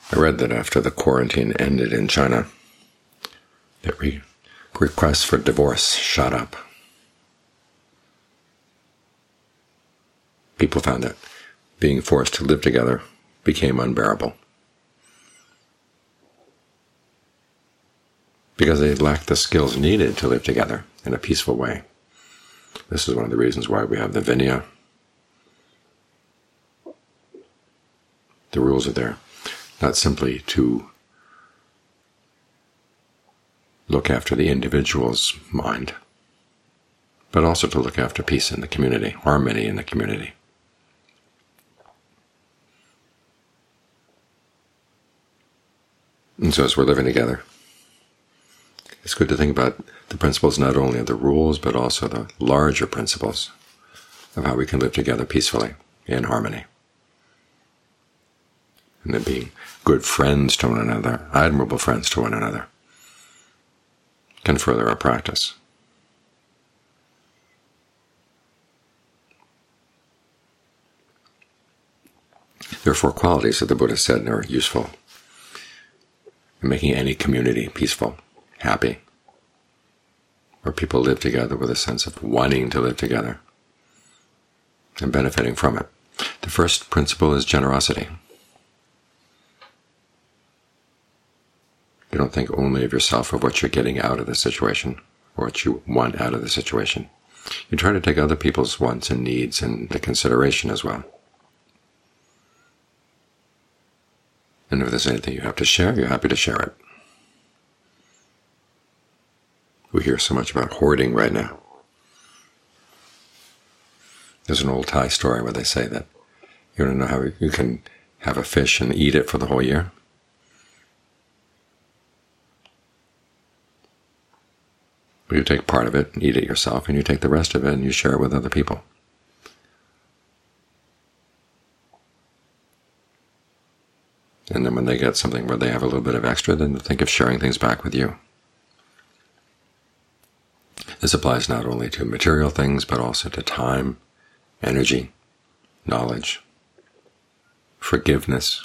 I read that after the quarantine ended in China, that requests for divorce shot up. People found that being forced to live together became unbearable, because they lacked the skills needed to live together in a peaceful way. This is one of the reasons why we have the Vinaya. The rules are there, not simply to look after the individual's mind, but also to look after peace in the community, harmony in the community. And so as we're living together, it's good to think about the principles not only of the rules, but also the larger principles of how we can live together peacefully in harmony. And then being good friends to one another, admirable friends to one another, can further our practice. There are 4 qualities that the Buddha said are useful in making any community peaceful, happy, where people live together with a sense of wanting to live together and benefiting from it. The first principle is generosity. You don't think only of yourself, of what you're getting out of the situation, or what you want out of the situation. You try to take other people's wants and needs into consideration as well. And if there's anything you have to share, you're happy to share it. We hear so much about hoarding right now. There's an old Thai story where they say that you want to know how you can have a fish and eat it for the whole year? Well, you take part of it and eat it yourself, and you take the rest of it and you share it with other people. And then when they get something where they have a little bit of extra, then they think of sharing things back with you. This applies not only to material things, but also to time, energy, knowledge, forgiveness.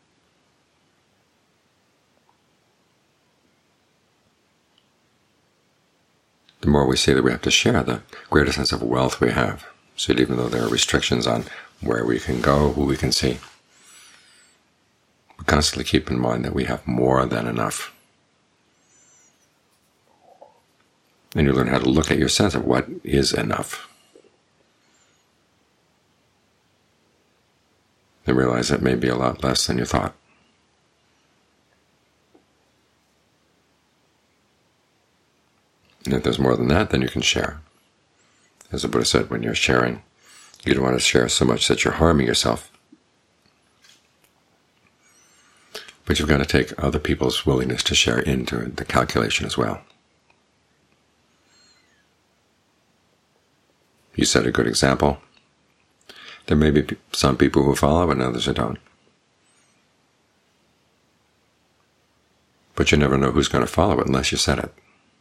The more we see that we have to share, the greater sense of wealth we have. So even though there are restrictions on where we can go, who we can see, we constantly keep in mind that we have more than enough. And you learn how to look at your sense of what is enough, and realize it may be a lot less than you thought. And if there's more than that, then you can share. As the Buddha said, when you're sharing, you don't want to share so much that you're harming yourself. But you've got to take other people's willingness to share into the calculation as well. You set a good example. There may be some people who follow and others who don't. But you never know who's going to follow it unless you set it.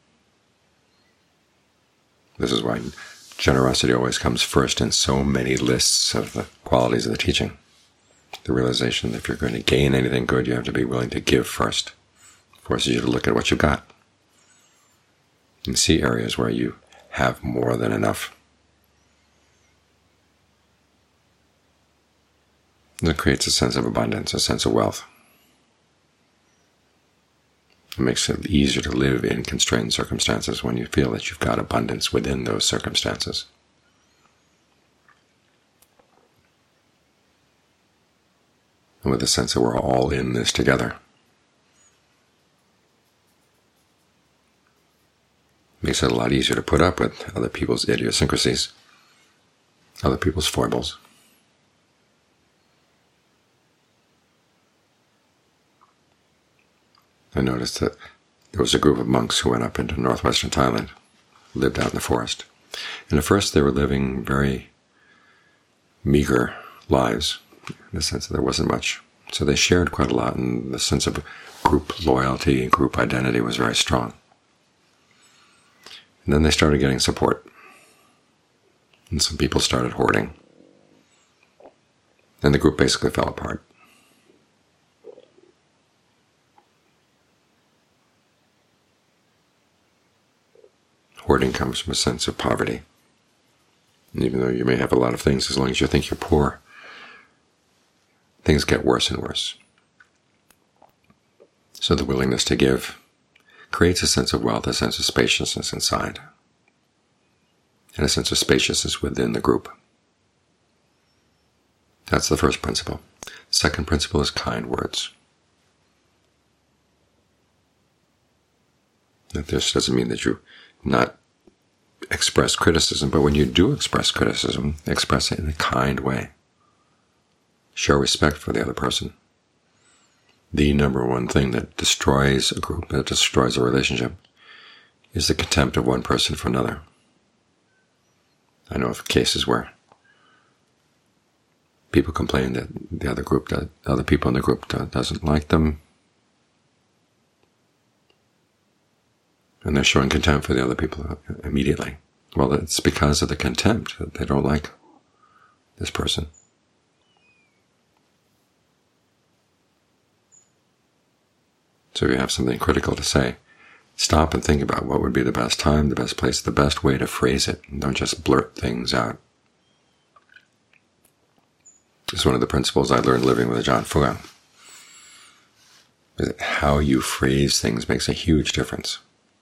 This is why generosity always comes first in so many lists of the qualities of the teaching. The realization that if you're going to gain anything good, you have to be willing to give first. It forces you to look at what you've got and see areas where you have more than enough. And it creates a sense of abundance, a sense of wealth. It makes it easier to live in constrained circumstances when you feel that you've got abundance within those circumstances. And with the sense that we're all in this together, it makes it a lot easier to put up with other people's idiosyncrasies, other people's foibles. I noticed that there was a group of monks who went up into northwestern Thailand, lived out in the forest. And at first they were living very meager lives, in the sense that there wasn't much. So they shared quite a lot, and the sense of group loyalty and group identity was very strong. And then they started getting support. And some people started hoarding. And the group basically fell apart. comes from a sense of poverty. And even though you may have a lot of things, as long as you think you're poor, things get worse and worse. So the willingness to give creates a sense of wealth, a sense of spaciousness inside, and a sense of spaciousness within the group. That's the first principle. Second principle is kind words. This doesn't mean that you not express criticism, but when you do express criticism, express it in a kind way. Show respect for the other person. The number one thing that destroys a group, that destroys a relationship, is the contempt of one person for another. I know of cases where people complain that the other people in the group doesn't like them, and they're showing contempt for the other people immediately. Well, it's because of the contempt that they don't like this person. So if you have something critical to say, stop and think about what would be the best time, the best place, the best way to phrase it, and don't just blurt things out. It's one of the principles I learned living with Ajahn Fugang. How you phrase things makes a huge difference.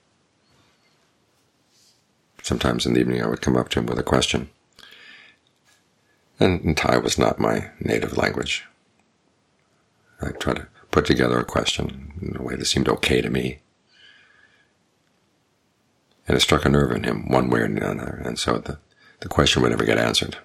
Sometimes in the evening I would come up to him with a question, and Thai was not my native language. I'd try to put together a question in a way that seemed okay to me, and it struck a nerve in him one way or another, and so the question would never get answered.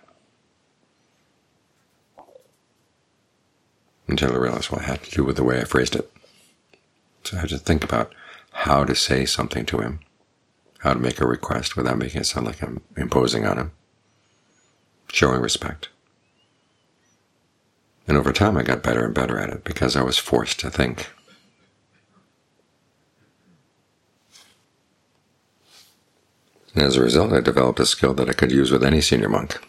Until I realized, well, it had to do with the way I phrased it. So I had to think about how to say something to him, how to make a request without making it sound like I'm imposing on him, showing respect. And over time I got better and better at it because I was forced to think. And as a result, I developed a skill that I could use with any senior monk.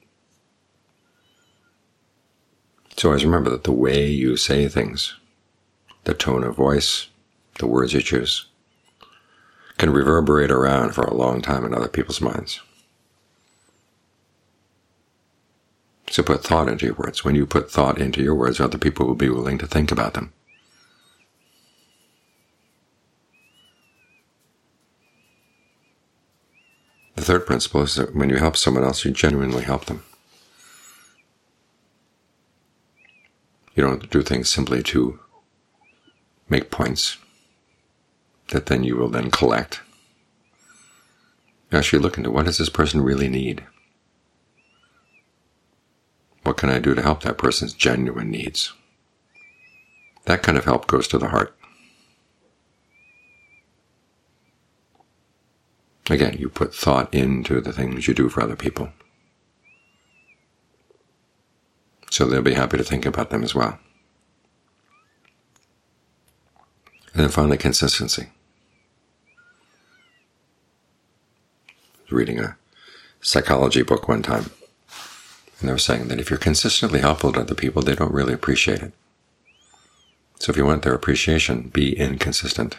So always remember that the way you say things, the tone of voice, the words you choose, can reverberate around for a long time in other people's minds. So put thought into your words. When you put thought into your words, other people will be willing to think about them. The third principle is that when you help someone else, you genuinely help them. You don't do things simply to make points that then you will then collect. You actually look into what does this person really need? What can I do to help that person's genuine needs? That kind of help goes to the heart. Again, you put thought into the things you do for other people, so they'll be happy to think about them as well. And then finally, consistency. I was reading a psychology book one time, and they were saying that if you're consistently helpful to other people, they don't really appreciate it. So if you want their appreciation, be inconsistent.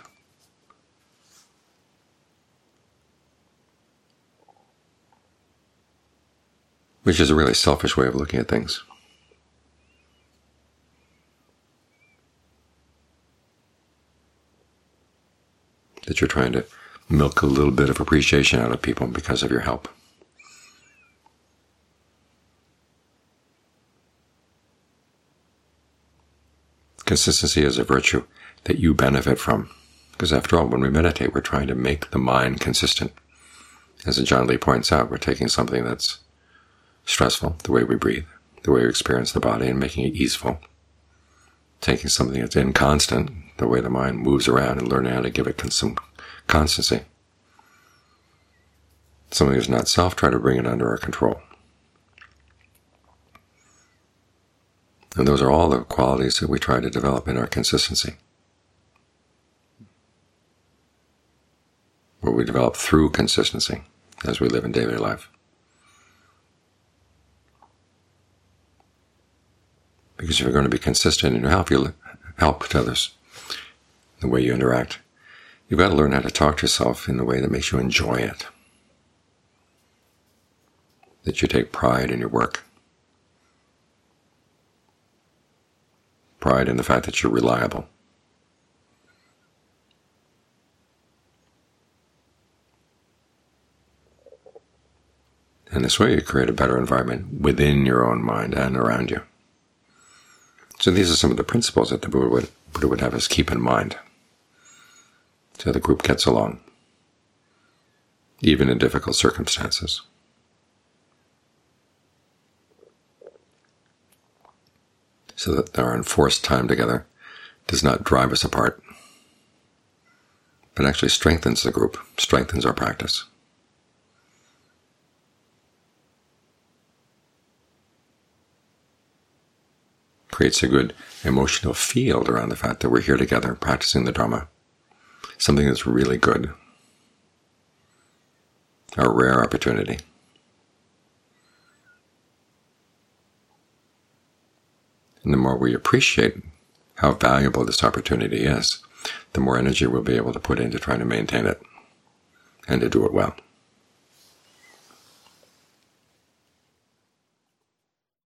Which is a really selfish way of looking at things. That you're trying to milk a little bit of appreciation out of people because of your help. Consistency is a virtue that you benefit from, because after all, when we meditate, we're trying to make the mind consistent. As Ajahn Lee points out, we're taking something that's stressful, the way we breathe, the way we experience the body, and making it easeful. Taking something that's inconstant, the way the mind moves around, and learning how to give it some constancy. Something that's not self, try to bring it under our control. And those are all the qualities that we try to develop in our consistency. What we develop through consistency as we live in daily life. Because if you're going to be consistent in your help, you'll help to others, the way you interact. You've got to learn how to talk to yourself in a way that makes you enjoy it. that you take pride in your work, pride in the fact that you're reliable. And this way you create a better environment within your own mind and around you. So these are some of the principles that the Buddha would have us keep in mind, so the group gets along, even in difficult circumstances. So that our enforced time together does not drive us apart, but actually strengthens the group, strengthens our practice. Creates a good emotional field around the fact that we're here together practicing the Dharma, something that's really good, a rare opportunity. And the more we appreciate how valuable this opportunity is, the more energy we'll be able to put into trying to maintain it and to do it well.